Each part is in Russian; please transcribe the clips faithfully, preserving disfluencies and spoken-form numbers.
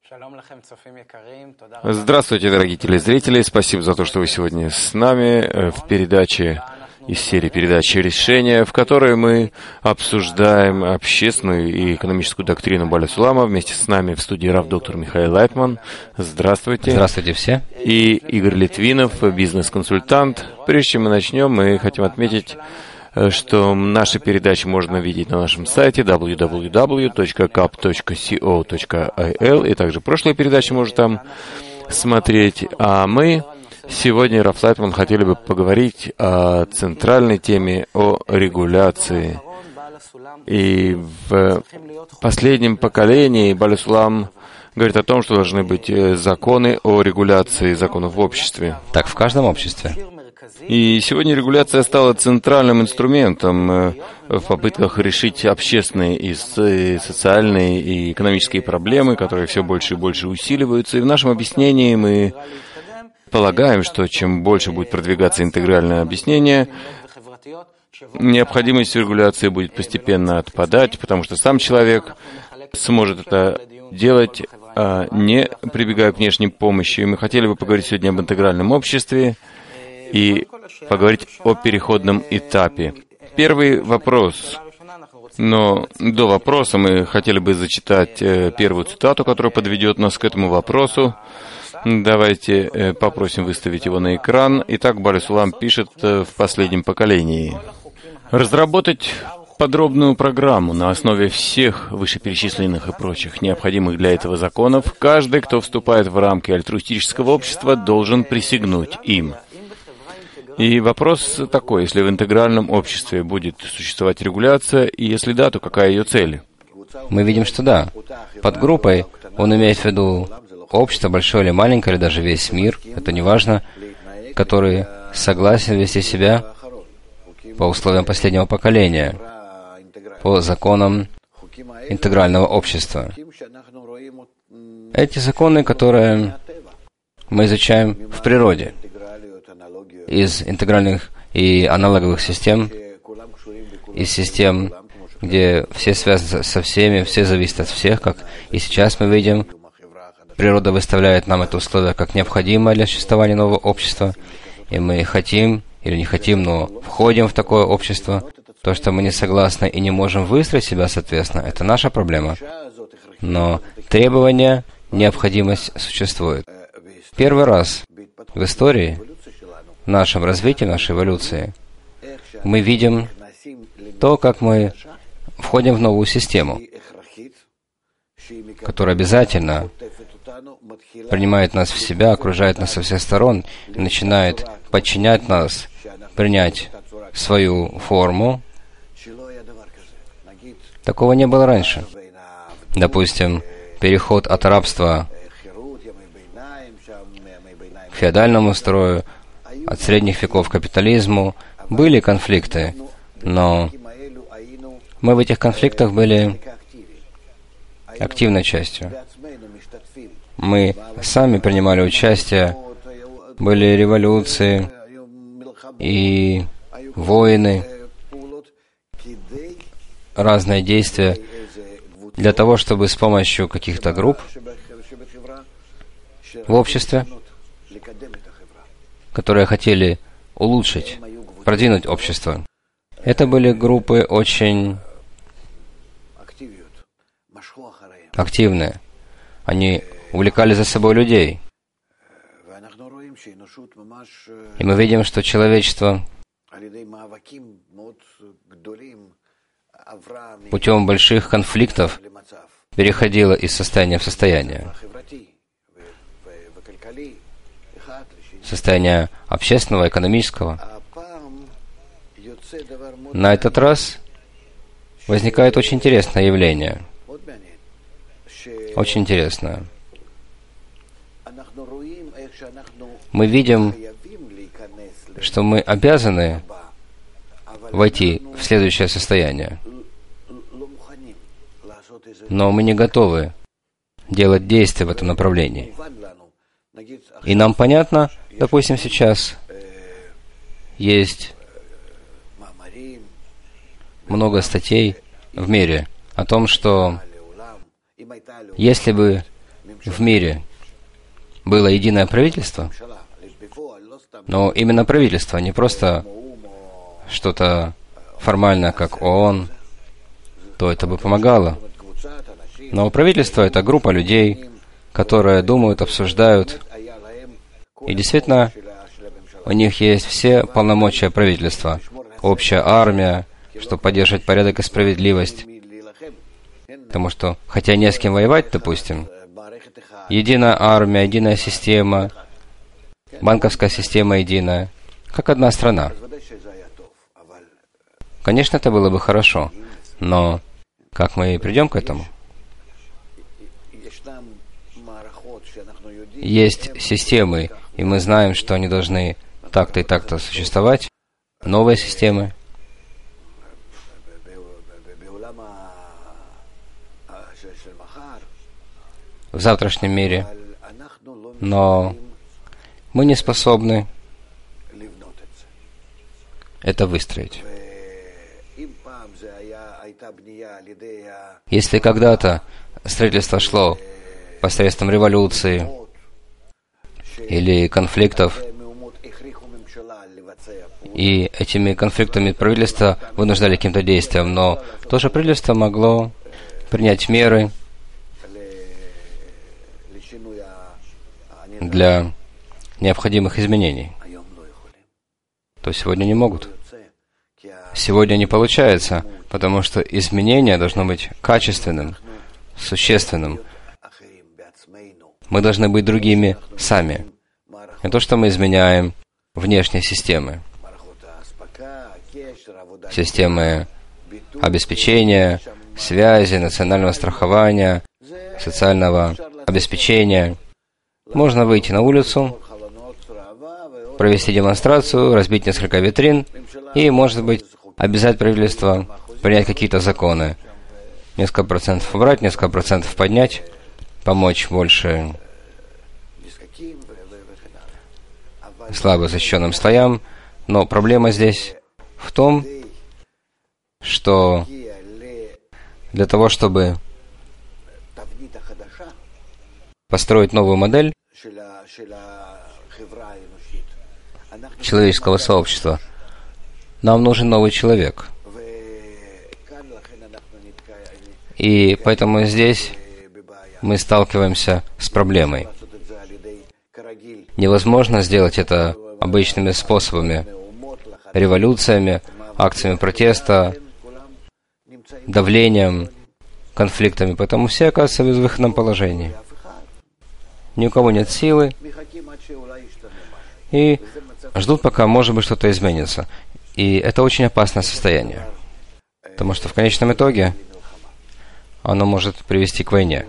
Здравствуйте, дорогие телезрители. Спасибо за то, что вы сегодня с нами в передаче из серии передач «Решения», в которой мы обсуждаем общественную и экономическую доктрину Баля Сулама. Вместе с нами в студии рав доктор Михаил Лайтман. Здравствуйте. Здравствуйте все. И Игорь Литвинов, бизнес-консультант. Прежде чем мы начнем, мы хотим отметить, что наши передачи можно видеть на нашем сайте дабл ю дабл ю дабл ю точка кап точка ко точка ай эл, и также прошлые передачи можно там смотреть. А мы сегодня, рав Лайтман, хотели бы поговорить о центральной теме, о регуляции. И в последнем поколении Баля Сулам говорит о том, что должны быть законы о регуляции законов в обществе. Так, в каждом обществе. И сегодня регуляция стала центральным инструментом в попытках решить общественные и социальные и экономические проблемы, которые все больше и больше усиливаются. И в нашем объяснении мы полагаем, что чем больше будет продвигаться интегральное объяснение, необходимость регуляции будет постепенно отпадать, потому что сам человек сможет это делать, не прибегая к внешней помощи. И мы хотели бы поговорить сегодня об интегральном обществе и поговорить о переходном этапе. Первый вопрос. Но до вопроса мы хотели бы зачитать первую цитату, которая подведет нас к этому вопросу. Давайте попросим выставить его на экран. Итак, Баля Сулам пишет в последнем поколении. Разработать подробную программу на основе всех вышеперечисленных и прочих необходимых для этого законов. Каждый, кто вступает в рамки альтруистического общества, должен присягнуть им. И вопрос такой: если в интегральном обществе будет существовать регуляция, и если да, то какая ее цель? Мы видим, что да. Под группой он имеет в виду общество, большое или маленькое, или даже весь мир, это не важно, который согласен вести себя по условиям последнего поколения, по законам интегрального общества. Эти законы, которые мы изучаем в природе, из интегральных и аналоговых систем, из систем, где все связаны со всеми, все зависят от всех, как и сейчас мы видим, природа выставляет нам это условие как необходимое для существования нового общества, и мы хотим или не хотим, но входим в такое общество. То, что мы не согласны и не можем выстроить себя соответственно, это наша проблема. Но требования, необходимость существует. Первый раз в истории, в нашем развитии, в нашей эволюции, мы видим то, как мы входим в новую систему, которая обязательно принимает нас в себя, окружает нас со всех сторон и начинает подчинять нас, принять свою форму. Такого не было раньше. Допустим, переход от рабства к феодальному строю, от средних веков к капитализму. Были конфликты, но мы в этих конфликтах были активной частью. Мы сами принимали участие, были революции и войны, разные действия для того, чтобы с помощью каких-то групп в обществе, которые хотели улучшить, продвинуть общество. Это были группы очень активные. Они увлекали за собой людей. И мы видим, что человечество путем больших конфликтов переходило из состояния в состояние. Состояние общественного, экономического. На этот раз возникает очень интересное явление. Очень интересное. Мы видим, что мы обязаны войти в следующее состояние, но мы не готовы делать действия в этом направлении. И нам понятно, допустим, сейчас есть много статей в мире о том, что если бы в мире было единое правительство, но именно правительство, не просто что-то формальное, как ООН, то это бы помогало. Но правительство — это группа людей, которые думают, обсуждают, и действительно, у них есть все полномочия правительства, общая армия, чтобы поддерживать порядок и справедливость. Потому что, хотя не с кем воевать, допустим, единая армия, единая система, банковская система единая, как одна страна. Конечно, это было бы хорошо, но как мы придем к этому? Есть системы, и мы знаем, что они должны так-то и так-то существовать. Новые системы. В завтрашнем мире. Но мы не способны это выстроить. Если когда-то строительство шло посредством революции или конфликтов, и этими конфликтами правительство вынуждали каким-то действиям, но тоже правительство могло принять меры для необходимых изменений, то сегодня не могут. Сегодня не получается, потому что изменение должно быть качественным, существенным. Мы должны быть другими сами. Не то, что мы изменяем внешние системы. Системы обеспечения, связи, национального страхования, социального обеспечения. Можно выйти на улицу, провести демонстрацию, разбить несколько витрин и, может быть, обязать правительство принять какие-то законы. Несколько процентов убрать, несколько процентов поднять, помочь больше слабо защищенным слоям. Но проблема здесь в том, что для того, чтобы построить новую модель человеческого сообщества, нам нужен новый человек. И поэтому здесь мы сталкиваемся с проблемой. Невозможно сделать это обычными способами, революциями, акциями протеста, давлением, конфликтами, поэтому все оказываются в безвыходном положении. Ни у кого нет силы, и ждут, пока, может быть, что-то изменится. И это очень опасное состояние, потому что в конечном итоге оно может привести к войне.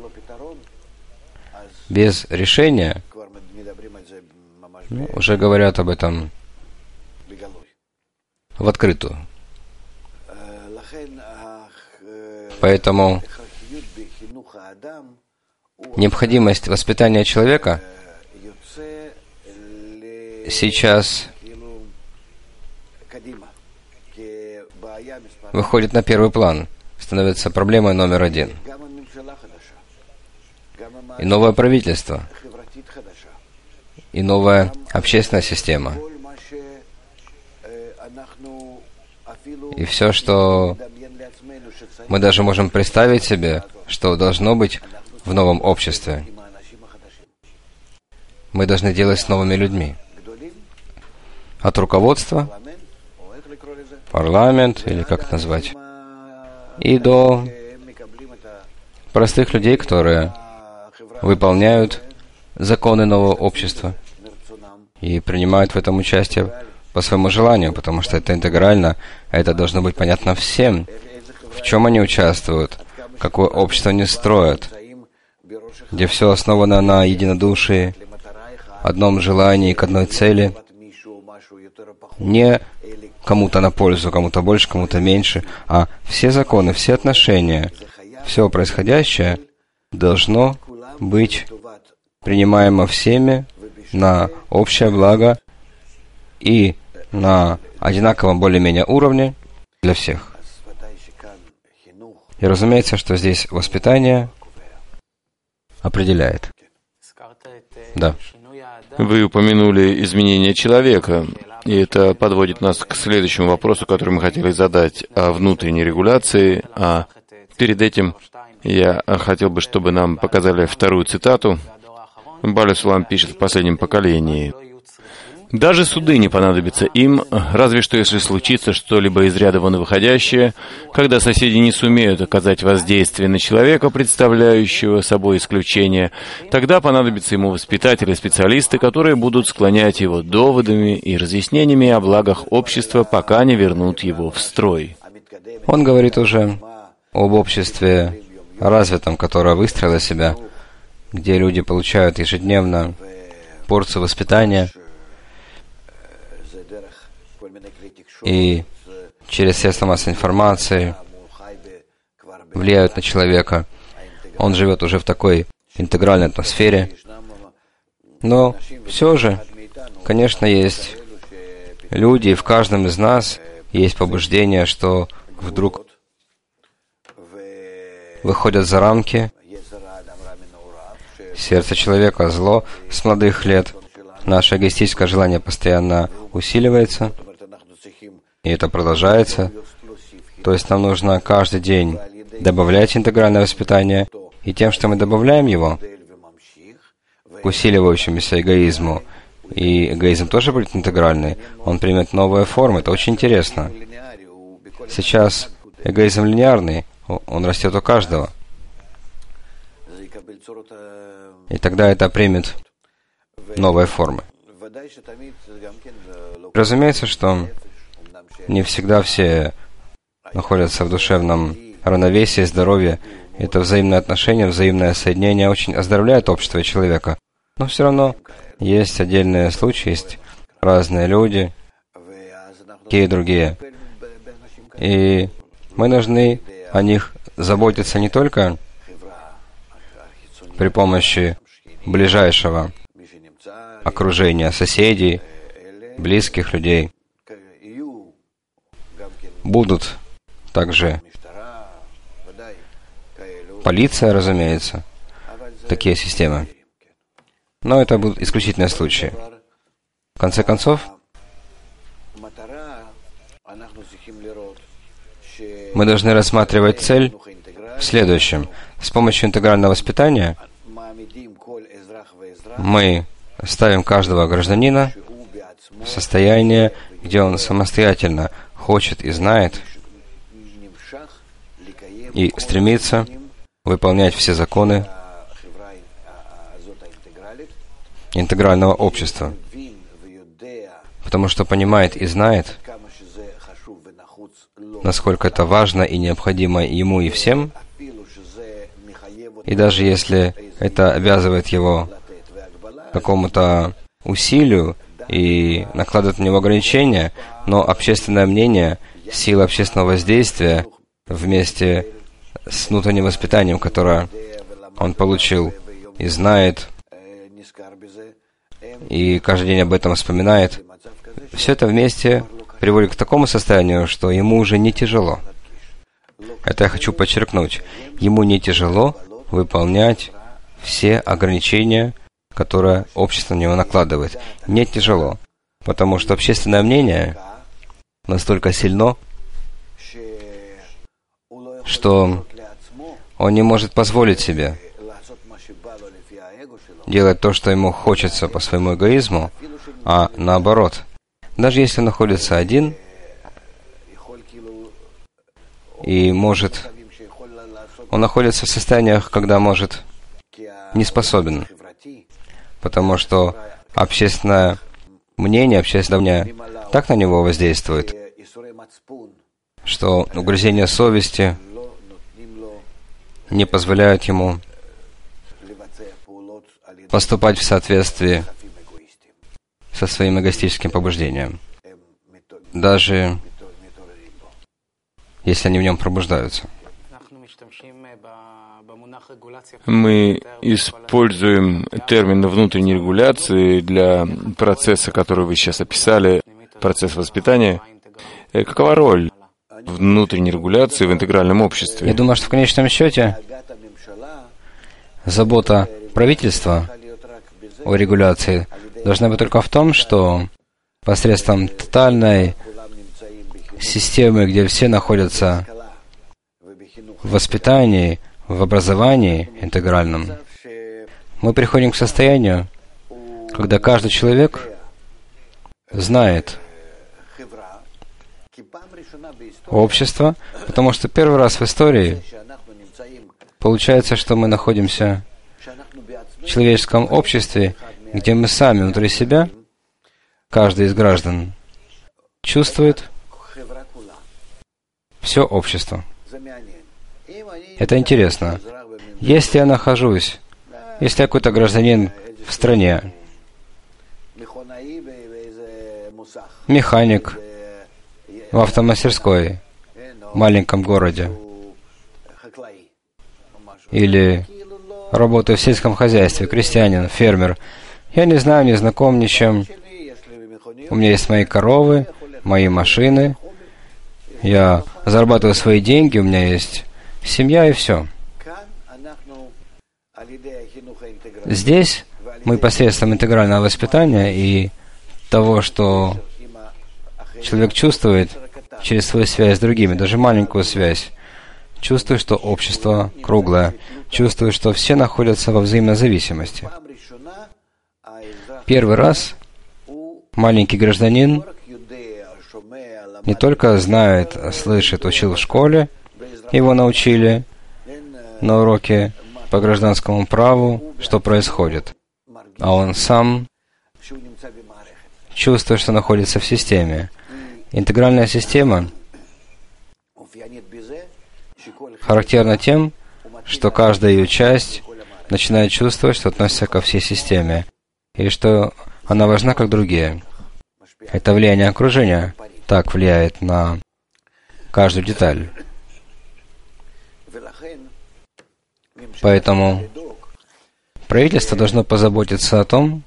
Без решения, ну, уже говорят об этом в открытую. Поэтому необходимость воспитания человека сейчас выходит на первый план, становится проблемой номер один. И новое правительство, и новая общественная система, и все, что мы даже можем представить себе, что должно быть в новом обществе, мы должны делать с новыми людьми. От руководства, парламент, или как это назвать, и до простых людей, которые выполняют законы нового общества и принимают в этом участие по своему желанию, потому что это интегрально, а это должно быть понятно всем, в чем они участвуют, какое общество они строят, где все основано на единодушии, одном желании к одной цели, не кому-то на пользу, кому-то больше, кому-то меньше, а все законы, все отношения, все происходящее должно быть принимаемо всеми на общее благо и на одинаковом более-менее уровне для всех. И разумеется, что здесь воспитание определяет. Да. Вы упомянули изменение человека, и это подводит нас к следующему вопросу, который мы хотели задать о внутренней регуляции. А перед этим я хотел бы, чтобы нам показали вторую цитату. Баля Сулам пишет в последнем поколении: «Даже суды не понадобятся им, разве что если случится что-либо из ряда вон выходящее, когда соседи не сумеют оказать воздействие на человека, представляющего собой исключение, тогда понадобятся ему воспитатели, специалисты, которые будут склонять его доводами и разъяснениями о благах общества, пока не вернут его в строй». Он говорит уже об обществе развитом, которое выстроило себя, где люди получают ежедневно порцию воспитания, и через средства массовой информации влияют на человека. Он живет уже в такой интегральной атмосфере. Но все же, конечно, есть люди, и в каждом из нас есть побуждение, что вдруг выходят за рамки. Сердце человека зло с молодых лет. Наше эгоистическое желание постоянно усиливается, и это продолжается. То есть нам нужно каждый день добавлять интегральное воспитание, и тем, что мы добавляем его к усиливающемуся эгоизму, и эгоизм тоже будет интегральный, он примет новые формы. Это очень интересно. Сейчас эгоизм линейный, он растет у каждого. И тогда это примет новые формы. Разумеется, что не всегда все находятся в душевном равновесии, здоровье. Это взаимное отношение, взаимное соединение очень оздоровляет общество и человека. Но все равно есть отдельные случаи, есть разные люди, такие и другие. И мы должны о них заботиться не только при помощи ближайшего окружения, соседей, близких людей. Будут также полиция, разумеется, такие системы. Но это будут исключительные случаи. В конце концов, мы должны рассматривать цель в следующем. С помощью интегрального воспитания мы ставим каждого гражданина в состояние, где он самостоятельно хочет и знает, и стремится выполнять все законы интегрального общества, потому что понимает и знает, насколько это важно и необходимо ему и всем, и даже если это обязывает его какому-то усилию и накладывает на него ограничения, но общественное мнение, сила общественного воздействия вместе с внутренним воспитанием, которое он получил и знает, и каждый день об этом вспоминает, все это вместе приводит к такому состоянию, что ему уже не тяжело. Это я хочу подчеркнуть. Ему не тяжело выполнять все ограничения, которые общество на него накладывает. Не тяжело, потому что общественное мнение настолько сильно, что он не может позволить себе делать то, что ему хочется по своему эгоизму, а наоборот. Даже если он находится один и может... Он находится в состояниях, когда может не способен, потому что общественное мнение, общественное мнение так на него воздействует, что угрызения совести не позволяют ему поступать в соответствии со своим эгоистическим побуждением, даже если они в нем пробуждаются. Мы используем термин внутренней регуляции для процесса, который вы сейчас описали, процесс воспитания. Какова роль внутренней регуляции в интегральном обществе? Я думаю, что в конечном счете забота правительства о регуляции должна быть только в том, что посредством тотальной системы, где все находятся в воспитании, в образовании интегральном, мы приходим к состоянию, когда каждый человек знает общество, потому что первый раз в истории получается, что мы находимся в человеческом обществе, где мы сами внутри себя, каждый из граждан, чувствует все общество. Это интересно. Если я нахожусь, если я какой-то гражданин в стране, механик в автомастерской, в маленьком городе, или работаю в сельском хозяйстве, крестьянин, фермер, я не знаю, не знаком ни с чем. У меня есть мои коровы, мои машины, я зарабатываю свои деньги, у меня есть семья и все. Здесь мы посредством интегрального воспитания и того, что человек чувствует через свою связь с другими, даже маленькую связь, чувствует, что общество круглое, чувствует, что все находятся во взаимной зависимости. Первый раз маленький гражданин не только знает, слышит, учил в школе, его научили на уроке по гражданскому праву, что происходит, а он сам чувствует, что находится в системе. Интегральная система характерна тем, что каждая ее часть начинает чувствовать, что относится ко всей системе, и что она важна, как другие. Это влияние окружения так влияет на каждую деталь. Поэтому правительство должно позаботиться о том,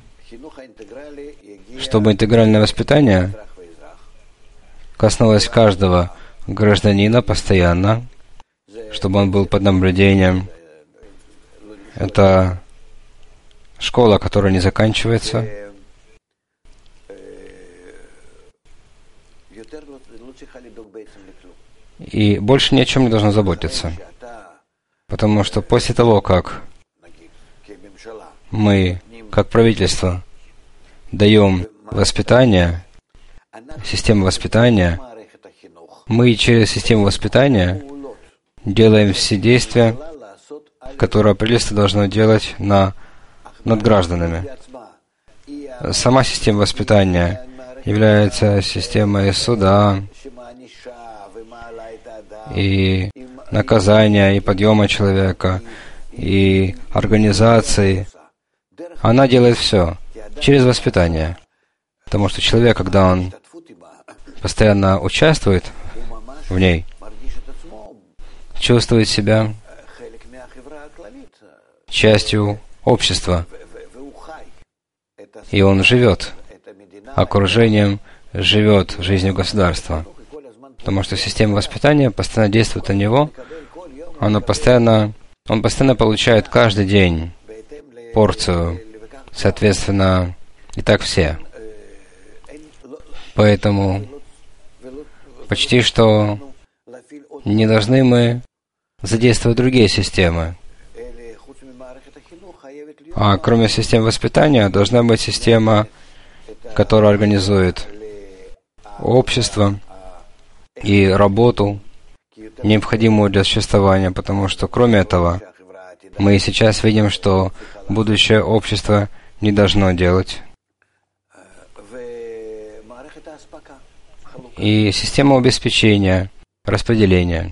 чтобы интегральное воспитание коснулось каждого гражданина постоянно, чтобы он был под наблюдением. Это школа, которая не заканчивается. И больше ни о чем не должно заботиться. Потому что после того, как мы, как правительство, даем воспитание, систему воспитания, мы через систему воспитания делаем все действия, которые правительство должно делать на, над гражданами. Сама система воспитания является системой суда и наказания, и подъема человека, и организации. Она делает все через воспитание. Потому что человек, когда он постоянно участвует в ней, чувствует себя частью общества. И он живет окружением, живет жизнью государства. Потому что система воспитания постоянно действует на него, она постоянно, он постоянно получает каждый день порцию, соответственно, и так все. Поэтому почти что не должны мы задействовать другие системы. А кроме системы воспитания, должна быть система, которая организует общество и работу, необходимую для существования, потому что кроме этого мы сейчас видим, что будущее общество не должно делать. И система обеспечения, распределения.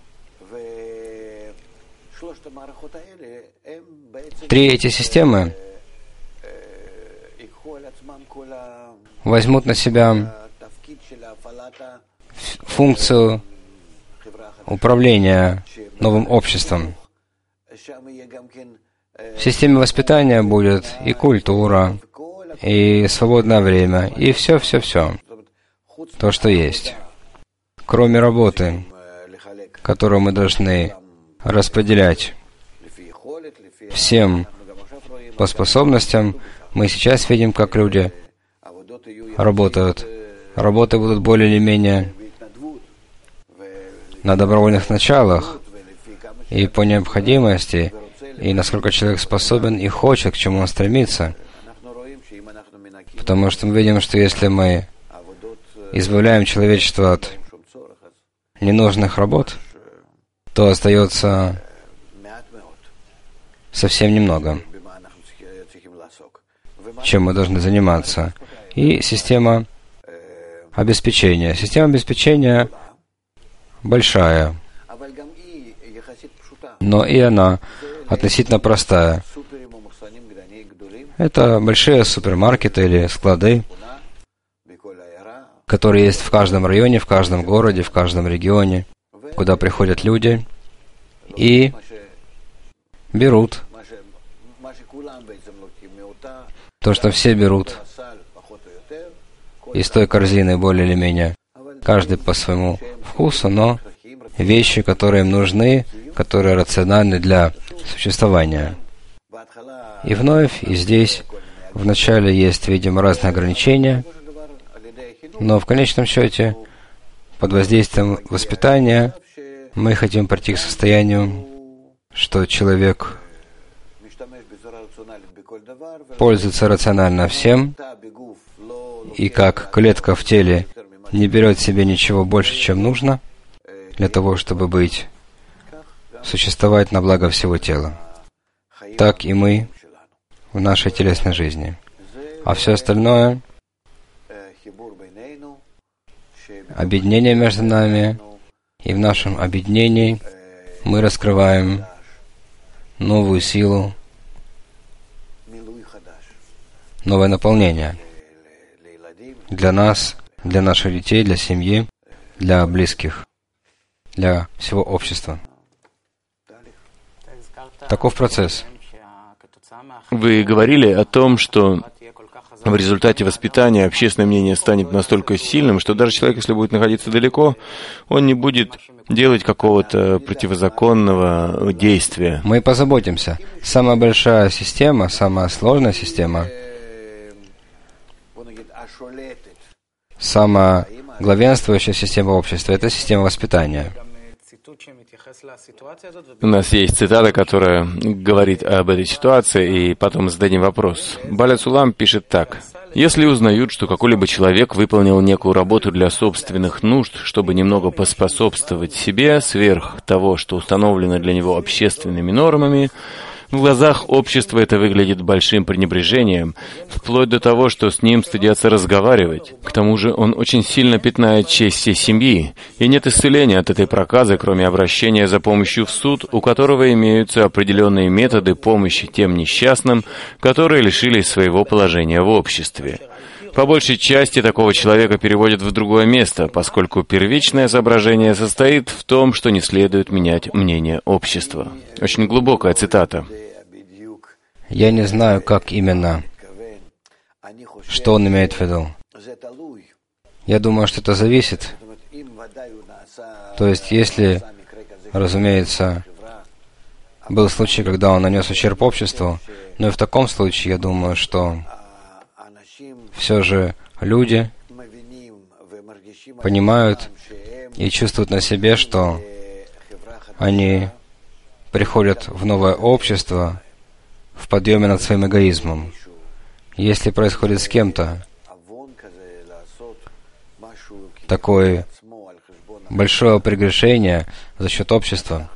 Три эти системы возьмут на себя функцию управления новым обществом. В системе воспитания будет и культура, и свободное время, и все-все-все, то, что есть. Кроме работы, которую мы должны распределять всем по способностям, мы сейчас видим, как люди работают. Работы будут более или менее на добровольных началах и по необходимости, и насколько человек способен и хочет, к чему он стремится. Потому что мы видим, что если мы избавляем человечество от ненужных работ, то остается совсем немного, чем мы должны заниматься. И система обеспечения. Система обеспечения большая, но и она относительно простая. Это большие супермаркеты или склады, которые есть в каждом районе, в каждом городе, в каждом регионе, куда приходят люди и берут то, что все берут из той корзины более или менее, каждый по своему вкусу, но вещи, которые им нужны, которые рациональны для существования. И вновь, и здесь, вначале есть, видимо, разные ограничения, но в конечном счете, под воздействием воспитания, мы хотим прийти к состоянию, что человек пользуется рационально всем, и как клетка в теле не берет себе ничего больше, чем нужно, для того, чтобы быть, существовать на благо всего тела. Так и мы в нашей телесной жизни. А все остальное — объединение между нами, и в нашем объединении мы раскрываем новую силу, новое наполнение для нас, для наших детей, для семьи, для близких, для всего общества. Таков процесс. Вы говорили о том, что в результате воспитания общественное мнение станет настолько сильным, что даже человек, если будет находиться далеко, он не будет делать какого-то противозаконного действия. Мы позаботимся. Самая большая система, самая сложная система, самая главенствующая система общества — это система воспитания. У нас есть цитата, которая говорит об этой ситуации, и потом зададим вопрос. Баля Цулам пишет так. «Если узнают, что какой-либо человек выполнил некую работу для собственных нужд, чтобы немного поспособствовать себе, сверх того, что установлено для него общественными нормами, в глазах общества это выглядит большим пренебрежением, вплоть до того, что с ним стыдятся разговаривать. К тому же он очень сильно пятнает честь всей семьи, и нет исцеления от этой проказы, кроме обращения за помощью в суд, у которого имеются определенные методы помощи тем несчастным, которые лишились своего положения в обществе. По большей части такого человека переводят в другое место, поскольку первичное соображение состоит в том, что не следует менять мнение общества». Очень глубокая цитата. Я не знаю, как именно, что он имеет в виду. Я думаю, что это зависит. То есть, если, разумеется, был случай, когда он нанес ущерб обществу, но и в таком случае, я думаю, что все же люди понимают и чувствуют на себе, что они приходят в новое общество в подъеме над своим эгоизмом. Если происходит с кем-то такое большое прегрешение за счет общества,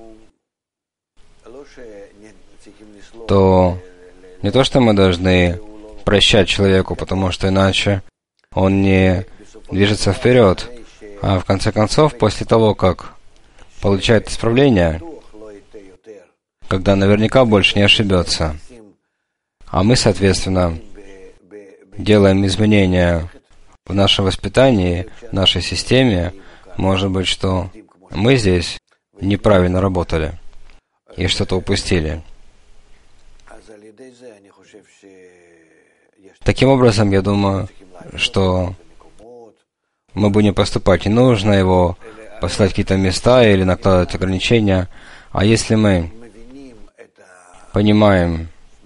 то не то, что мы должны прощать человеку, потому что иначе он не движется вперед. А в конце концов, после того, как получает исправление, когда наверняка больше не ошибется, а мы, соответственно, делаем изменения в нашем воспитании, в нашей системе, может быть, что мы здесь неправильно работали и что-то упустили. Таким образом, я думаю, что мы будем поступать. Не нужно его послать в какие-то места или накладывать ограничения. А если мы понимаем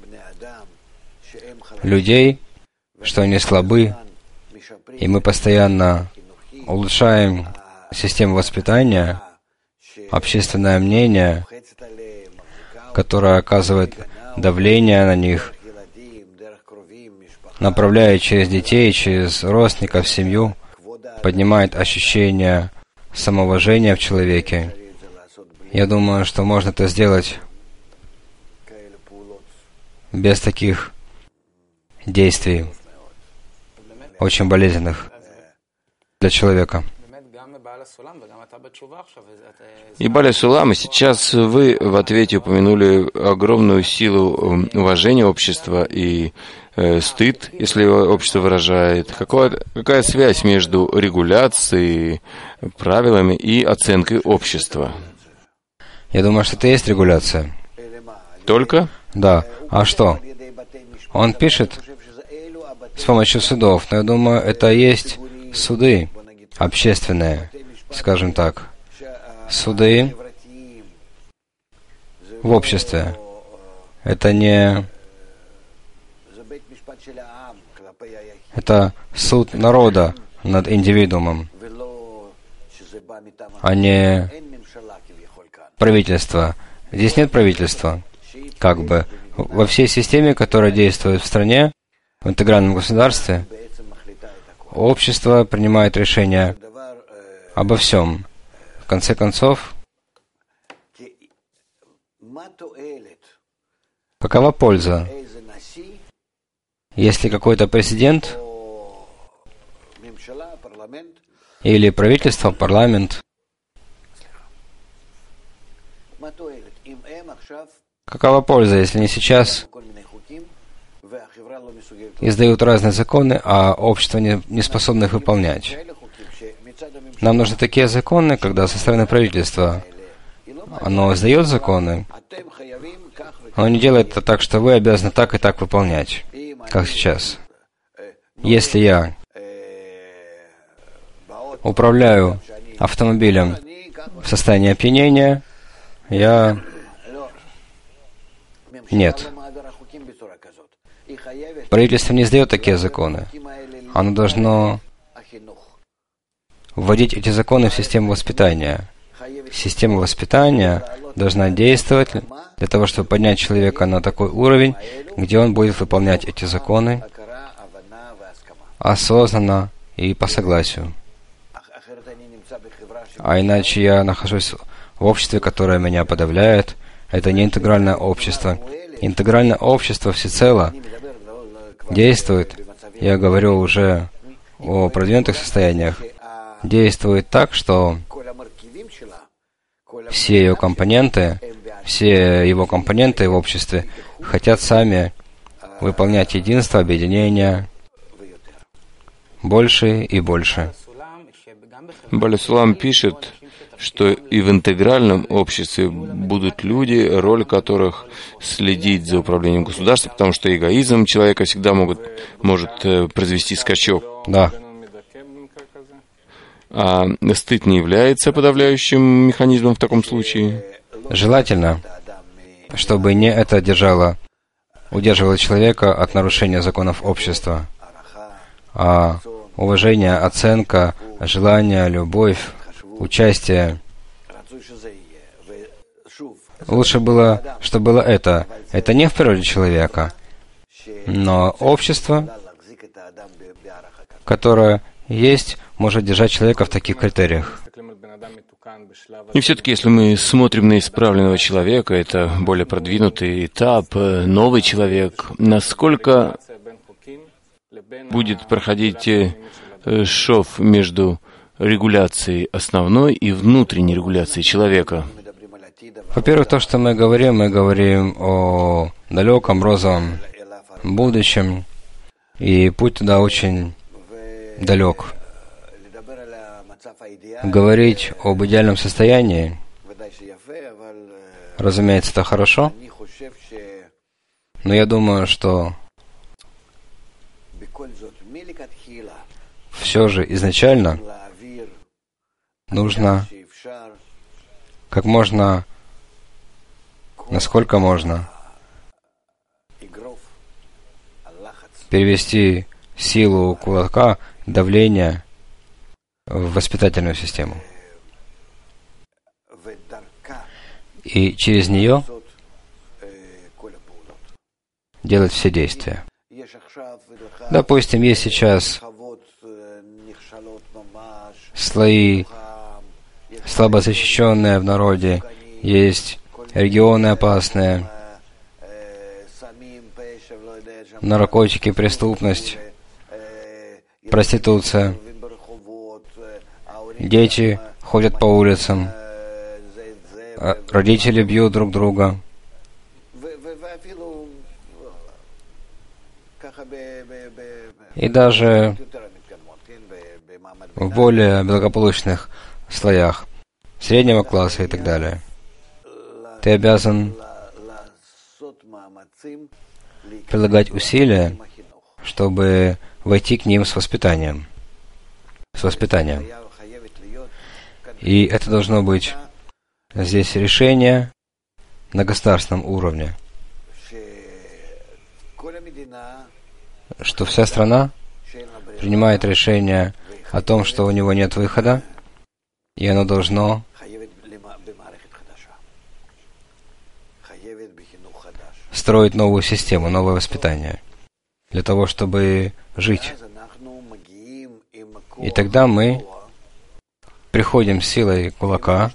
людей, что они слабы, и мы постоянно улучшаем систему воспитания, общественное мнение, которое оказывает давление на них, направляет через детей, через родственников, семью, поднимает ощущение самоуважения в человеке. Я думаю, что можно это сделать без таких действий, очень болезненных для человека. И Баля Сулам, сейчас вы в ответе упомянули огромную силу уважения общества и э, стыд, если общество выражает. Какое, какая связь между регуляцией, правилами и оценкой общества? Я думаю, что это и есть регуляция. Только? Да. А что? Он пишет с помощью судов, но я думаю, это и есть суды общественные, скажем так. Суды в обществе. Это не... Это суд народа над индивидуумом, а не правительство. Здесь нет правительства. Как бы во всей системе, которая действует в стране, в интегральном государстве, общество принимает решения обо всем. В конце концов, какова польза, если какой-то президент или правительство, парламент, какова польза, если они сейчас издают разные законы, а общество не, не способно их выполнять? Нам нужны такие законы, когда со стороны правительства оно издает законы, оно не делает это так, что вы обязаны так и так выполнять, как сейчас. Если я управляю автомобилем в состоянии опьянения, я... Нет. Правительство не издает такие законы. Оно должно вводить эти законы в систему воспитания. Система воспитания должна действовать для того, чтобы поднять человека на такой уровень, где он будет выполнять эти законы осознанно и по согласию. А иначе я нахожусь в обществе, которое меня подавляет. Это не интегральное общество. Интегральное общество всецело действует, я говорю уже о продвинутых состояниях, действует так, что все ее компоненты, все его компоненты в обществе хотят сами выполнять единство, объединение больше и больше. Баля Сулам пишет, что и в интегральном обществе будут люди, роль которых следить за управлением государством, потому что эгоизм человека всегда могут, может э, произвести скачок. Да. А стыд не является подавляющим механизмом в таком случае? Желательно, чтобы не это держало, удерживало человека от нарушения законов общества, а уважение, оценка, желание, любовь, участие. Лучше было, чтобы было это. Это не в природе человека, но общество, которое есть, может держать человека в таких критериях. И все-таки, если мы смотрим на исправленного человека, это более продвинутый этап, новый человек, насколько будет проходить шов между регуляцией основной и внутренней регуляцией человека? Во-первых, то, что мы говорим, мы говорим о далеком розовом будущем, и путь туда очень далек. Говорить об идеальном состоянии, разумеется, это хорошо, но я думаю, что все же изначально нужно как можно, насколько можно, перевести силу кулака, давления в воспитательную систему. И через нее делать все действия. Допустим, есть сейчас слои слабо защищенные в народе, есть регионы опасные, наркотики, преступность, проституция. Дети ходят по улицам, родители бьют друг друга. И даже в более благополучных слоях среднего класса и так далее. Ты обязан прилагать усилия, чтобы войти к ним с воспитанием. С воспитанием. И это должно быть здесь решение на государственном уровне, что вся страна принимает решение о том, что у него нет выхода, и оно должно строить новую систему, новое воспитание, для того, чтобы жить. И тогда мы приходим с силой кулака,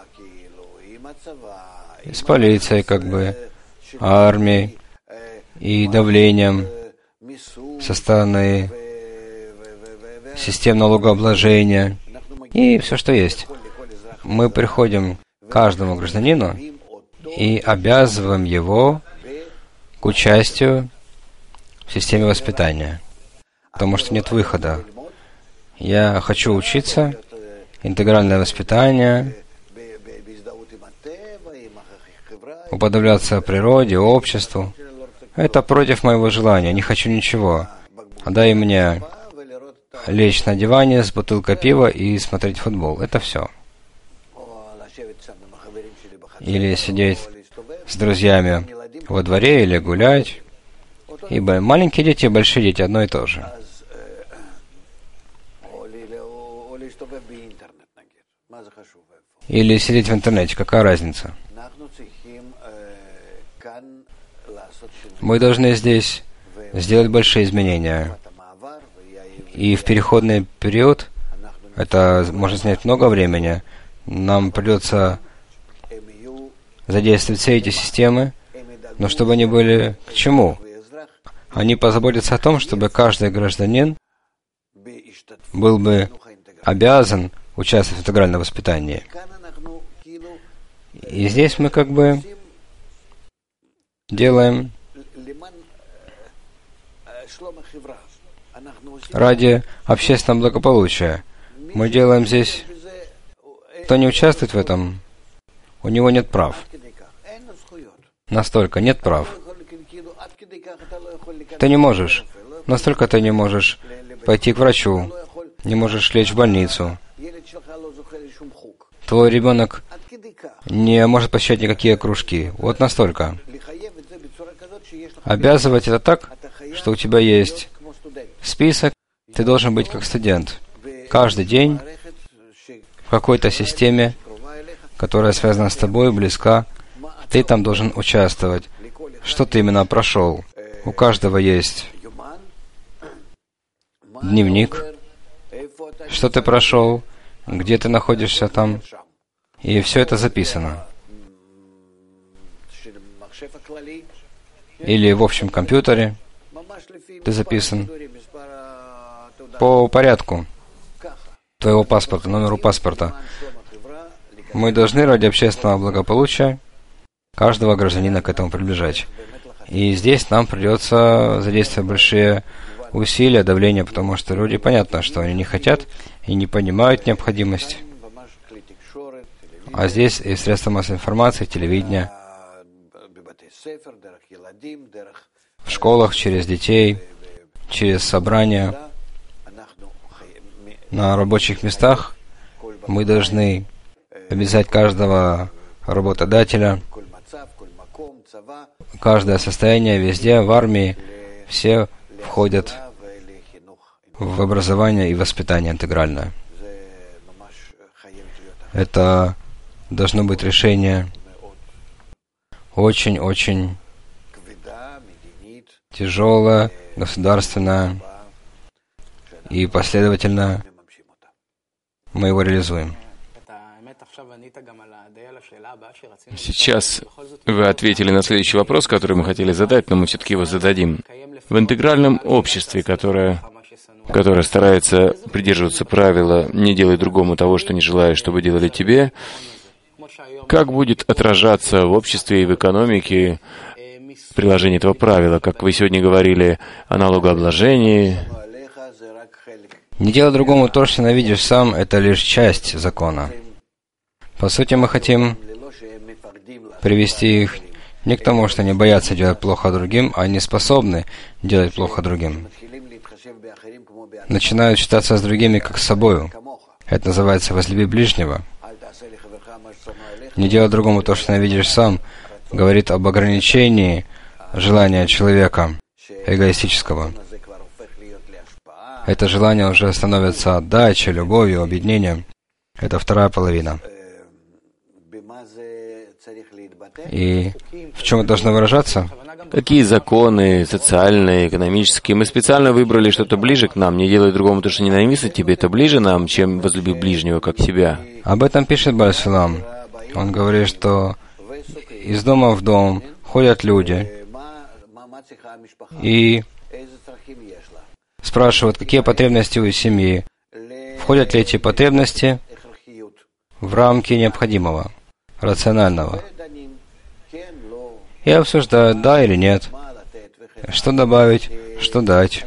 с полицией, как бы, армией и давлением со стороны систем налогообложения и все, что есть. Мы приходим к каждому гражданину и обязываем его к участию в системе воспитания, потому что нет выхода. Я хочу учиться, интегральное воспитание, уподобляться природе, обществу. Это против моего желания, не хочу ничего. Дай мне лечь на диване с бутылкой пива и смотреть футбол. Это все. Или сидеть с друзьями во дворе, или гулять. Ибо маленькие дети и большие дети одно и то же. Или сидеть в интернете, какая разница? Мы должны здесь сделать большие изменения. И в переходный период, это может занять много времени, нам придется задействовать все эти системы, но чтобы они были к чему? Они позаботятся о том, чтобы каждый гражданин был бы обязан участвовать в интегральном воспитании. И здесь мы как бы делаем ради общественного благополучия. Мы делаем здесь... Кто не участвует в этом, у него нет прав. Настолько нет прав. Ты не можешь. Настолько ты не можешь пойти к врачу, не можешь лечь в больницу. Твой ребенок не может посещать никакие кружки. Вот настолько. Обязывать это так, что у тебя есть список, ты должен быть как студент. Каждый день в какой-то системе, которая связана с тобой, близка, ты там должен участвовать. Что ты именно прошел? У каждого есть дневник, что ты прошел, где ты находишься там, и все это записано. Или в общем компьютере ты записан по порядку твоего паспорта, номеру паспорта. Мы должны ради общественного благополучия каждого гражданина к этому приближать. И здесь нам придется задействовать большие усилия, давление, потому что люди, понятно, что они не хотят и не понимают необходимость. А здесь и средства массовой информации, телевидение, в школах, через детей, через собрания, на рабочих местах мы должны обязать каждого работодателя, каждое состояние везде, в армии, все входят в образование и воспитание интегральное. Это должно быть решение очень-очень тяжелое, государственное, и последовательно мы его реализуем. Сейчас вы ответили на следующий вопрос, который мы хотели задать, но мы все-таки его зададим. В интегральном обществе, которое, которое старается придерживаться правила «не делай другому того, что не желаешь, чтобы делали тебе», как будет отражаться в обществе и в экономике приложение этого правила, как вы сегодня говорили о налогообложении? Не делай другому то, что ненавидишь сам, это лишь часть закона. По сути, мы хотим привести их не к тому, что они боятся делать плохо другим, а они способны делать плохо другим. Начинают считаться с другими как с собою. Это называется «возлюби ближнего». Не делай другому то, что ненавидишь сам, говорит об ограничении желания человека, эгоистического. Это желание уже становится отдачей, любовью, объединением. Это вторая половина. И в чем это должно выражаться? Какие законы, социальные, экономические? Мы специально выбрали что-то ближе к нам. Не делай другому то, что ненавистно тебе. Это ближе нам, чем возлюби ближнего, как себя. Об этом пишет Бааль Сулам. Он говорит, что из дома в дом ходят люди и спрашивают, какие потребности у семьи. Входят ли эти потребности в рамки необходимого, рационального. И обсуждают, да или нет, что добавить, что дать.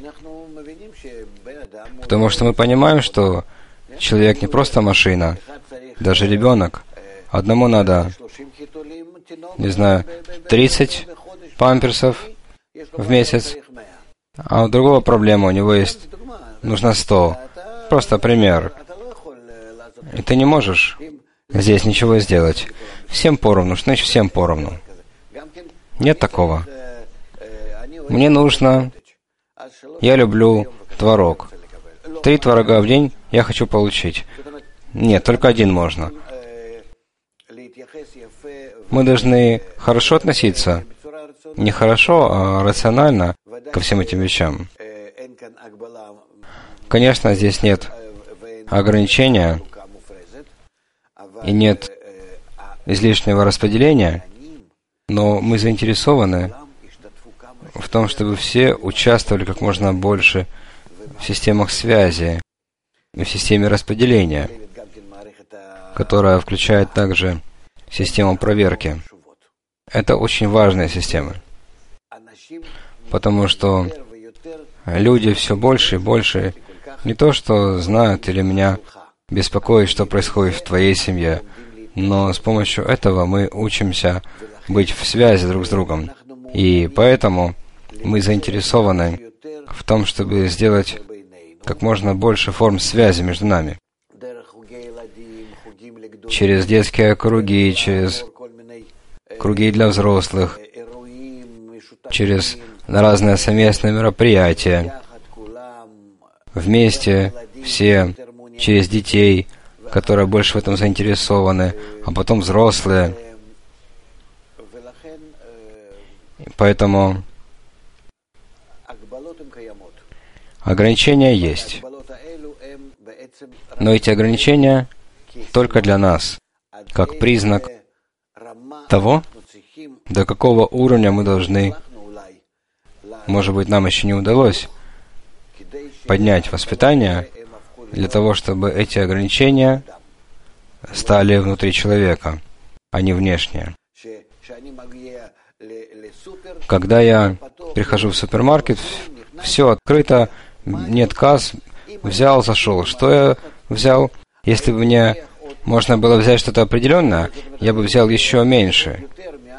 Потому что мы понимаем, что человек не просто машина, даже ребенок. Одному надо, не знаю, тридцать памперсов в месяц, а у другого проблема, у него есть, нужно сто. Просто пример. И ты не можешь здесь ничего сделать. Всем поровну, значит всем поровну. Нет такого. Мне нужно, я люблю творог. Три творога в день я хочу получить. Нет, только один можно. Мы должны хорошо относиться. Не хорошо, а рационально ко всем этим вещам. Конечно, здесь нет ограничения и нет излишнего распределения, но мы заинтересованы в том, чтобы все участвовали как можно больше в системах связи и в системе распределения, которая включает также систему проверки. Это очень важная система, потому что люди все больше и больше не то, что знают или меня беспокоит, что происходит в твоей семье, но с помощью этого мы учимся быть в связи друг с другом. И поэтому мы заинтересованы в том, чтобы сделать как можно больше форм связи между нами. Через детские круги, через круги для взрослых, через разные совместные мероприятия. Вместе все, через детей, которые больше в этом заинтересованы, а потом взрослые. Поэтому ограничения есть. Но эти ограничения только для нас, как признак того, до какого уровня мы должны, может быть, нам еще не удалось поднять воспитание для того, чтобы эти ограничения стали внутри человека, а не внешние. Когда я прихожу в супермаркет, все открыто, нет касс, взял, зашел. Что я взял? Если бы мне можно было взять что-то определенное, я бы взял еще меньше.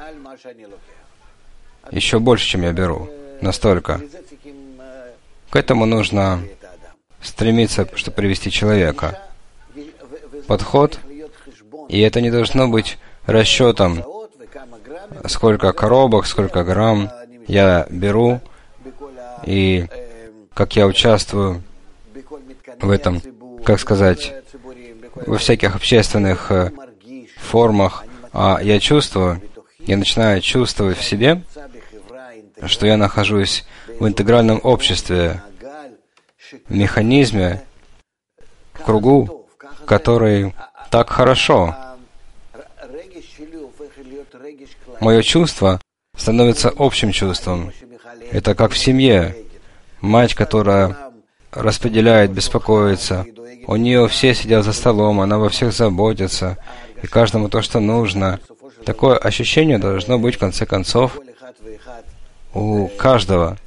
Еще больше, чем я беру. Настолько. К этому нужно стремиться, чтобы привести человека. Подход, и это не должно быть расчетом, сколько коробок, сколько грамм я беру, и как я участвую в этом, как сказать, во всяких общественных формах, а я чувствую, я начинаю чувствовать в себе, что я нахожусь в интегральном обществе, в механизме, в кругу, который так хорошо. Мое чувство становится общим чувством. Это как в семье. Мать, которая распределяет, беспокоится. У нее все сидят за столом, она во всех заботится, и каждому то, что нужно. Такое ощущение должно быть, в конце концов, у каждого.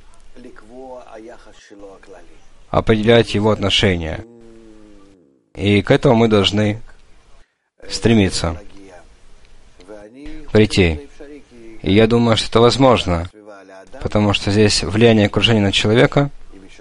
Определять его отношения. И к этому мы должны стремиться. Прийти. И я думаю, что это возможно, потому что здесь влияние окружения на человека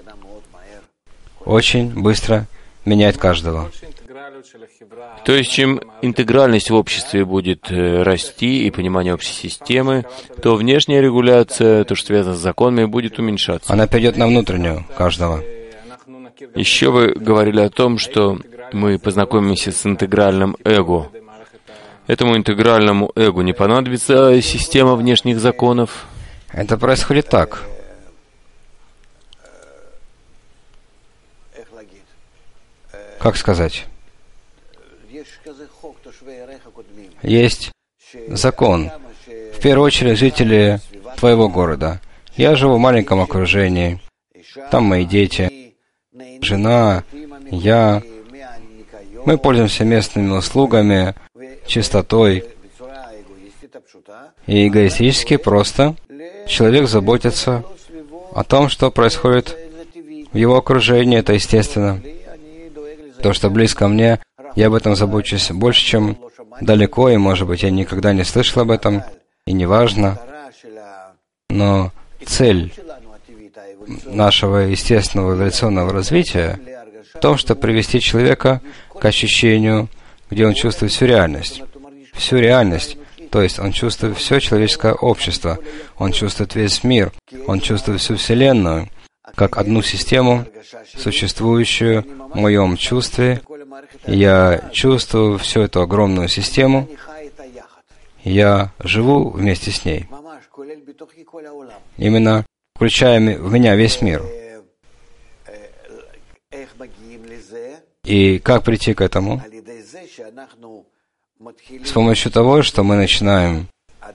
очень быстро меняет каждого. То есть, чем интегральность в обществе будет расти и понимание общей системы, то внешняя регуляция, то, что связано с законами, будет уменьшаться. Она перейдет на внутреннюю каждого. Еще вы говорили о том, что мы познакомимся с интегральным эго. Этому интегральному эго не понадобится система внешних законов? Это происходит так. Как сказать? Есть закон. В первую очередь, жители твоего города. Я живу в маленьком окружении. Там мои дети, жена, я. Мы пользуемся местными услугами, чистотой. И эгоистически просто человек заботится о том, что происходит в его окружении. Это естественно. То, что близко мне, я об этом забочусь больше, чем далеко, и, может быть, я никогда не слышал об этом, и не важно. Но цель нашего естественного эволюционного развития в том, чтобы привести человека к ощущению, где он чувствует всю реальность. Всю реальность. То есть он чувствует все человеческое общество, он чувствует весь мир, он чувствует всю Вселенную, как одну систему, существующую в моем чувстве. Я чувствую всю эту огромную систему, я живу вместе с ней. Именно включая в меня весь мир. И как прийти к этому? С помощью того, что мы начинаем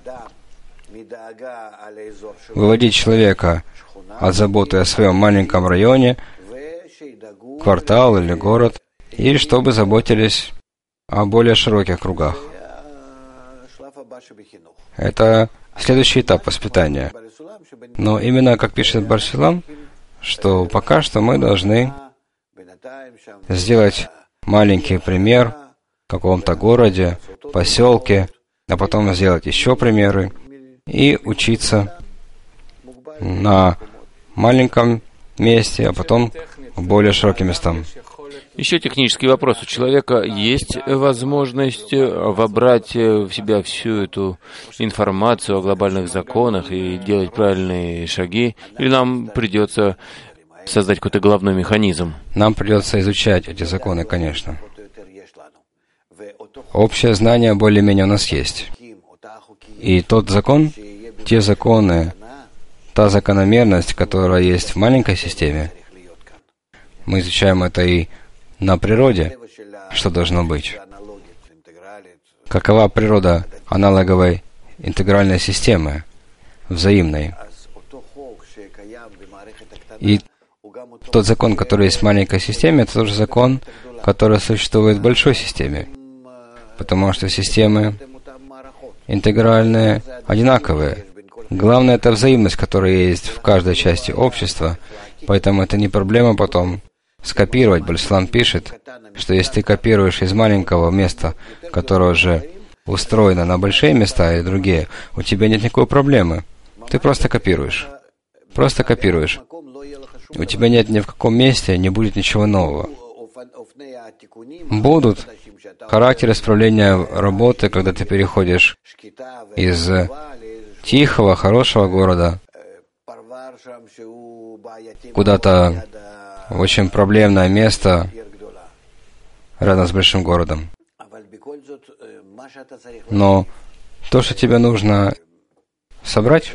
выводить человека от заботы о своем маленьком районе, квартал или город, и чтобы заботились о более широких кругах. Это следующий этап воспитания. Но именно, как пишет Бар-Сулам, что пока что мы должны сделать маленький пример в каком-то городе, поселке, а потом сделать еще примеры и учиться на маленьком месте, а потом к более широким местам. Еще технический вопрос. У человека есть возможность вобрать в себя всю эту информацию о глобальных законах и делать правильные шаги? Или нам придется создать какой-то головной механизм? Нам придется изучать эти законы, конечно. Общее знание более-менее у нас есть. И тот закон, те законы, та закономерность, которая есть в маленькой системе, мы изучаем это и на природе, что должно быть. Какова природа аналоговой интегральной системы, взаимной. И тот закон, который есть в маленькой системе, это тоже закон, который существует в большой системе. Потому что системы интегральные, одинаковые. Главное — это взаимность, которая есть в каждой части общества, поэтому это не проблема потом скопировать. Бар-Сулам пишет, что если ты копируешь из маленького места, которое уже устроено на большие места и другие, у тебя нет никакой проблемы. Ты просто копируешь. Просто копируешь. У тебя нет ни в каком месте, не будет ничего нового. Будут характеры исправления работы, когда ты переходишь из тихого, хорошего города куда-то в очень проблемное место рядом с большим городом. Но то, что тебе нужно собрать,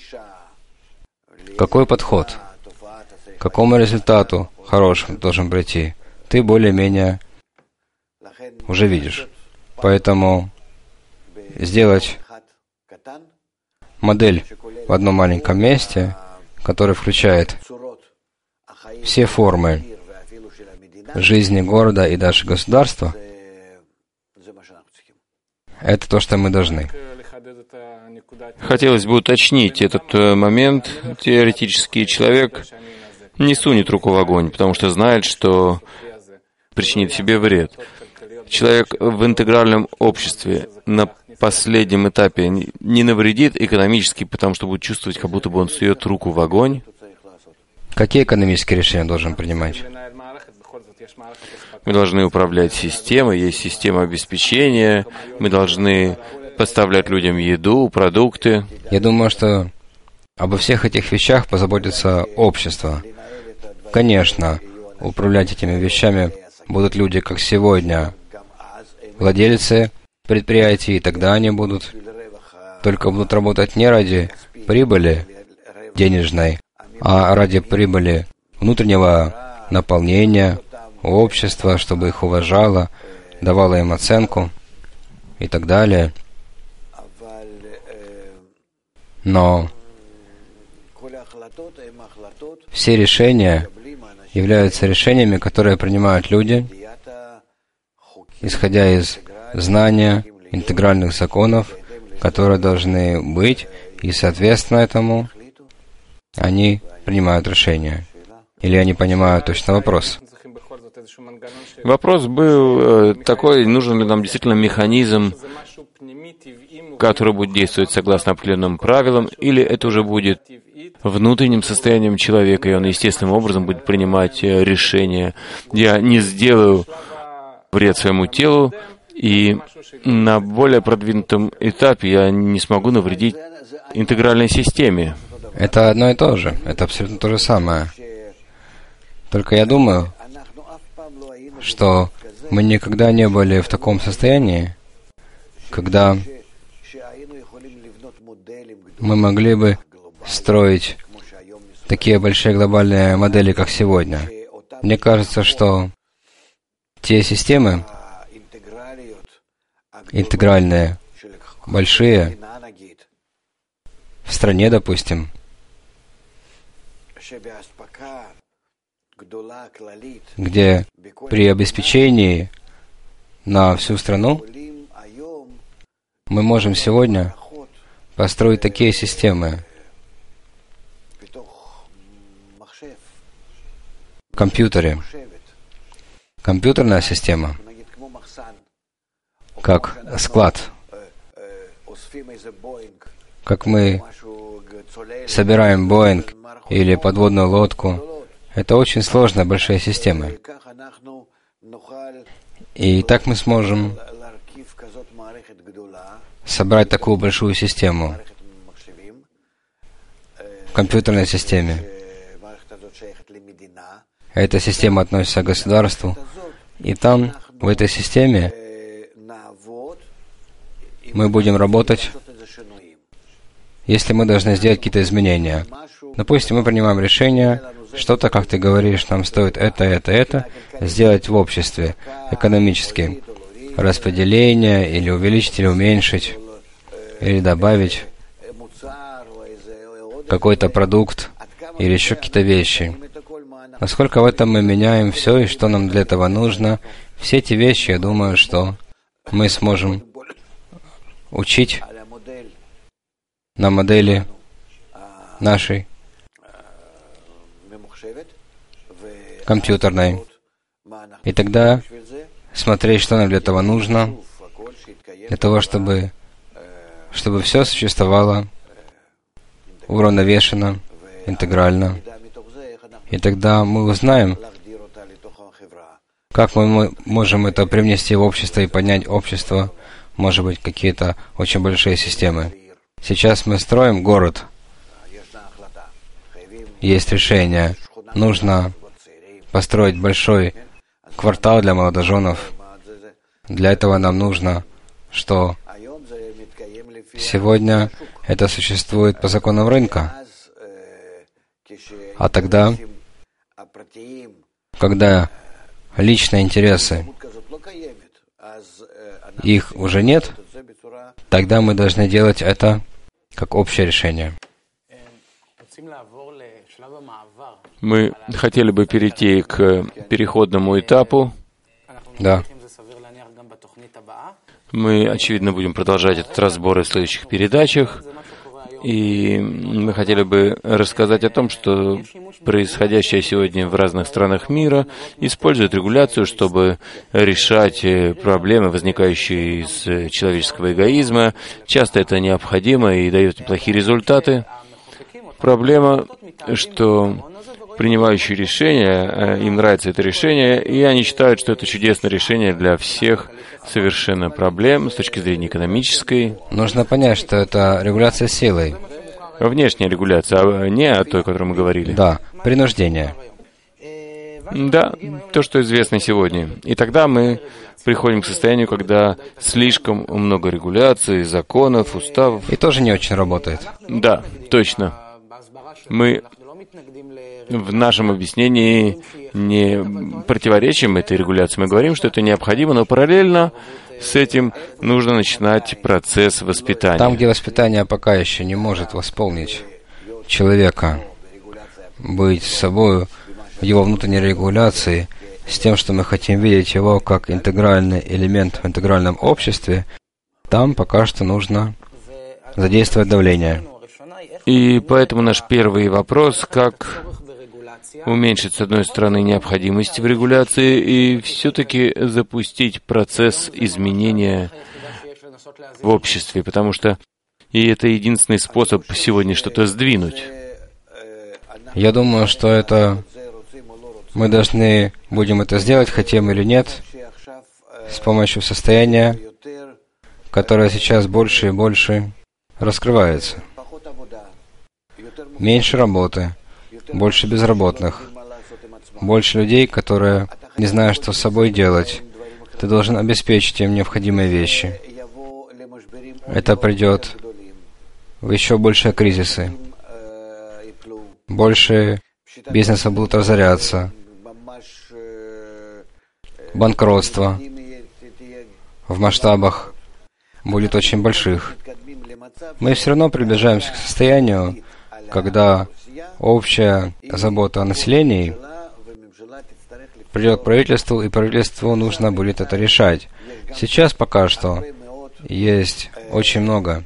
какой подход, к какому результату хорошему должен прийти, ты более-менее уже видишь. Поэтому сделать модель в одном маленьком месте, которая включает все формы жизни города и даже государства, это то, что мы должны. Хотелось бы уточнить этот момент. Теоретически человек не сунет руку в огонь, потому что знает, что причинит себе вред. Человек в интегральном обществе на последнем этапе не навредит экономически, потому что будет чувствовать, как будто бы он сует руку в огонь. Какие экономические решения он должен принимать? Мы должны управлять системой, есть система обеспечения, мы должны поставлять людям еду, продукты. Я думаю, что обо всех этих вещах позаботится общество. Конечно, управлять этими вещами будут люди, как сегодня, владельцы предприятий, и тогда они будут только будут работать не ради прибыли денежной, а ради прибыли внутреннего наполнения общества, чтобы их уважало, давало им оценку и так далее. Но все решения являются решениями, которые принимают люди, исходя из знания интегральных законов, которые должны быть, и, соответственно этому, они принимают решения. Или они понимают точно вопрос. Вопрос был э, такой, нужен ли нам действительно механизм, который будет действовать согласно определенным правилам, или это уже будет внутренним состоянием человека, и он естественным образом будет принимать э, решения. Я не сделаю вред своему телу, и на более продвинутом этапе я не смогу навредить интегральной системе. Это одно и то же. Это абсолютно то же самое. Только я думаю, что мы никогда не были в таком состоянии, когда мы могли бы строить такие большие глобальные модели, как сегодня. Мне кажется, что те системы, интегральные, большие, в стране, допустим, где при обеспечении на всю страну мы можем сегодня построить такие системы, в компьютере, компьютерная система, как склад, как мы собираем Боинг или подводную лодку. Это очень сложные большие системы. И так мы сможем собрать такую большую систему в компьютерной системе. Эта система относится к государству. И там, в этой системе, мы будем работать, если мы должны сделать какие-то изменения. Допустим, мы принимаем решение, что-то, как ты говоришь, нам стоит это, это, это, сделать в обществе экономически. Распределение, или увеличить, или уменьшить, или добавить какой-то продукт, или еще какие-то вещи. Насколько в этом мы меняем все, и что нам для этого нужно, все эти вещи, я думаю, что мы сможем учить на модели нашей компьютерной. И тогда смотреть, что нам для этого нужно, для того, чтобы, чтобы все существовало уравновешенно, интегрально. И тогда мы узнаем, как мы можем это привнести в общество и поднять общество, может быть, какие-то очень большие системы. Сейчас мы строим город. есть решение. Нужно построить большой квартал для молодоженов. Для этого нам нужно, что сегодня это существует по законам рынка. А тогда, когда личные интересы, их уже нет, тогда мы должны делать это как общее решение. Мы хотели бы перейти к переходному этапу. Да. Мы, очевидно, будем продолжать этот разбор в следующих передачах. И мы хотели бы рассказать о том, что происходящее сегодня в разных странах мира использует регуляцию, чтобы решать проблемы, возникающие из человеческого эгоизма. Часто это необходимо и дает неплохие результаты. Проблема, что принимающие решения, им нравится это решение, и они считают, что это чудесное решение для всех совершенно проблем с точки зрения экономической. Нужно понять, что это регуляция силой. Внешняя регуляция, а не о той, о которой мы говорили. Да, принуждение. Да, то, что известно сегодня. И тогда мы приходим к состоянию, когда слишком много регуляций, законов, уставов. И тоже не очень работает. Да, точно. Мы в нашем объяснении не противоречим этой регуляции. Мы говорим, что это необходимо, но параллельно с этим нужно начинать процесс воспитания. Там, где воспитание пока еще не может восполнить человека, быть собой в его внутренней регуляции, с тем, что мы хотим видеть его как интегральный элемент в интегральном обществе, там пока что нужно задействовать давление. И поэтому наш первый вопрос, как уменьшить, с одной стороны, необходимость в регуляции и все-таки запустить процесс изменения в обществе, потому что и это единственный способ сегодня что-то сдвинуть. Я думаю, что это мы должны будем это сделать, хотим или нет, с помощью состояния, которое сейчас больше и больше раскрывается. Меньше работы, больше безработных, больше людей, которые не знают, что с собой делать. Ты должен обеспечить им необходимые вещи. Это придет в еще большие кризисы. Больше бизнеса будут разоряться. Банкротство в масштабах будет очень больших. Мы все равно приближаемся к состоянию, когда общая забота о населении придет к правительству, и правительству нужно будет это решать. Сейчас пока что есть очень много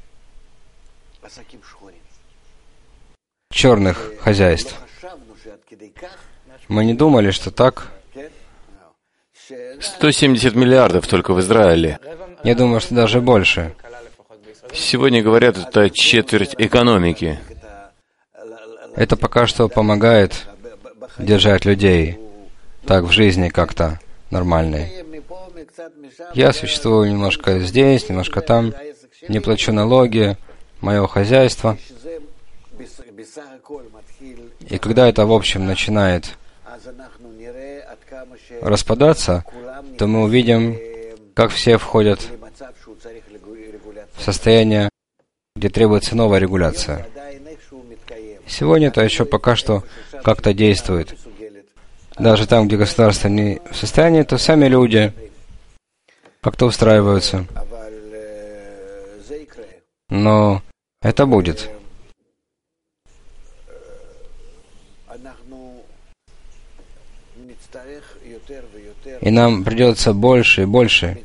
черных хозяйств. Мы не думали, что так. сто семьдесят миллиардов только в Израиле. Я думаю, что даже больше. Сегодня говорят, это четверть экономики. Это пока что помогает держать людей так в жизни как-то нормальной. Я существую немножко здесь, немножко там, не плачу налоги, мое хозяйство. И когда это в общем начинает распадаться, то мы увидим, как все входят в состояние, где требуется новая регуляция. Сегодня это еще пока что как-то действует. Даже там, где государство не в состоянии, то сами люди как-то устраиваются. Но это будет. И нам придется больше и больше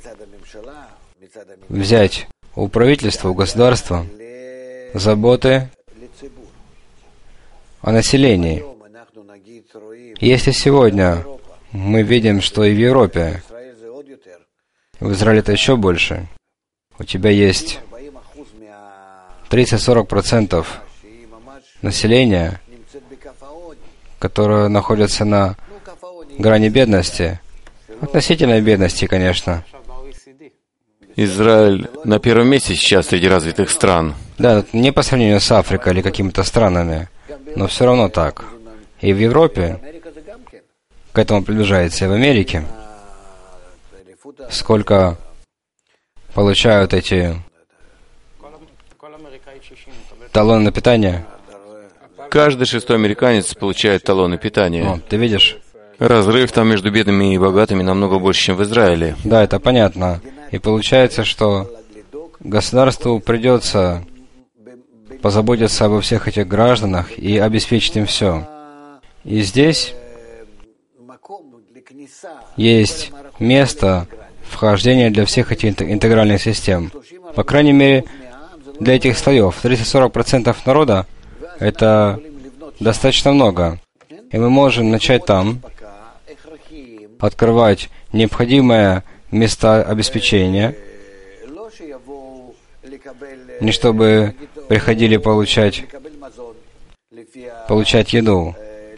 взять у правительства, у государства заботы о населении. Если сегодня мы видим, что и в Европе, в Израиле это еще больше, у тебя есть тридцать-сорок процентов населения, которое находится на грани бедности, относительной бедности, конечно. Израиль на первом месте сейчас среди развитых стран. Да, не по сравнению с Африкой или какими-то странами. Но все равно так. И в Европе к этому приближается, и в Америке. Сколько получают эти талоны на питание? Каждый шестой американец получает талоны питания. О, ты видишь? Разрыв там между бедными и богатыми намного больше, чем в Израиле. Да, это понятно. И получается, что государству придется позаботиться обо всех этих гражданах и обеспечить им все. И здесь есть место вхождения для всех этих интегральных систем. По крайней мере, для этих слоев. тридцать-сорок процентов народа — это достаточно много. И мы можем начать там, открывать необходимые места обеспечения, не чтобы приходили получать, получать еду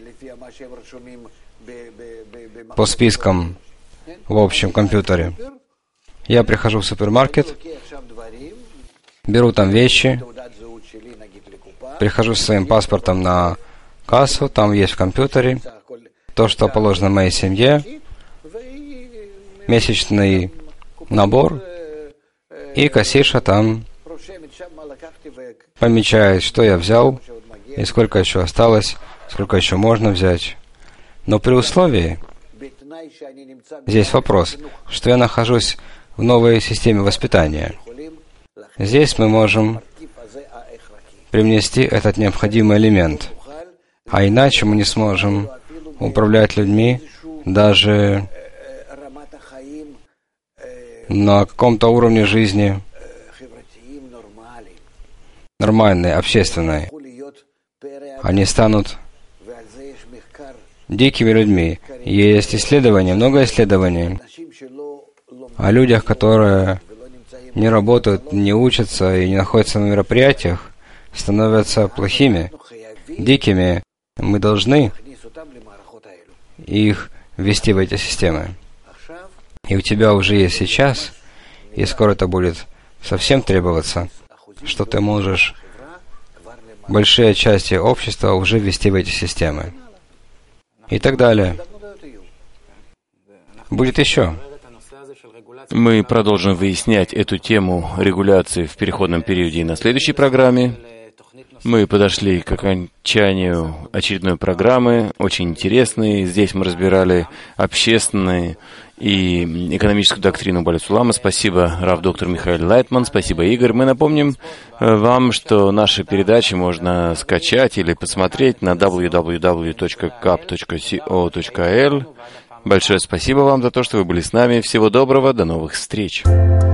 по спискам в общем компьютере. Я прихожу в супермаркет, беру там вещи, прихожу со своим паспортом на кассу, там есть в компьютере то, что положено моей семье, месячный набор, и кассирша там помечает, что я взял, и сколько еще осталось, сколько еще можно взять. Но при условии, здесь вопрос, что я нахожусь в новой системе воспитания. Здесь мы можем привнести этот необходимый элемент. А иначе мы не сможем управлять людьми даже на каком-то уровне жизни нормальной, общественной. Они станут дикими людьми. Есть исследования, много исследований о людях, которые не работают, не учатся и не находятся на мероприятиях, становятся плохими, дикими. Мы должны их ввести в эти системы. И у тебя уже есть сейчас, и скоро это будет совсем требоваться, что ты можешь большие части общества уже ввести в эти системы. И так далее. Будет еще. Мы продолжим выяснять эту тему регуляции в переходном периоде и на следующей программе. Мы подошли к окончанию очередной программы, очень интересной. Здесь мы разбирали общественные и экономическую доктрину Баля-Цулама. Спасибо, рав-доктор Михаил Лайтман. Спасибо, Игорь. Мы напомним вам, что наши передачи можно скачать или посмотреть на дабл ю дабл ю дабл ю точка кап точка ко точка эл. Большое спасибо вам за то, что вы были с нами. Всего доброго, до новых встреч.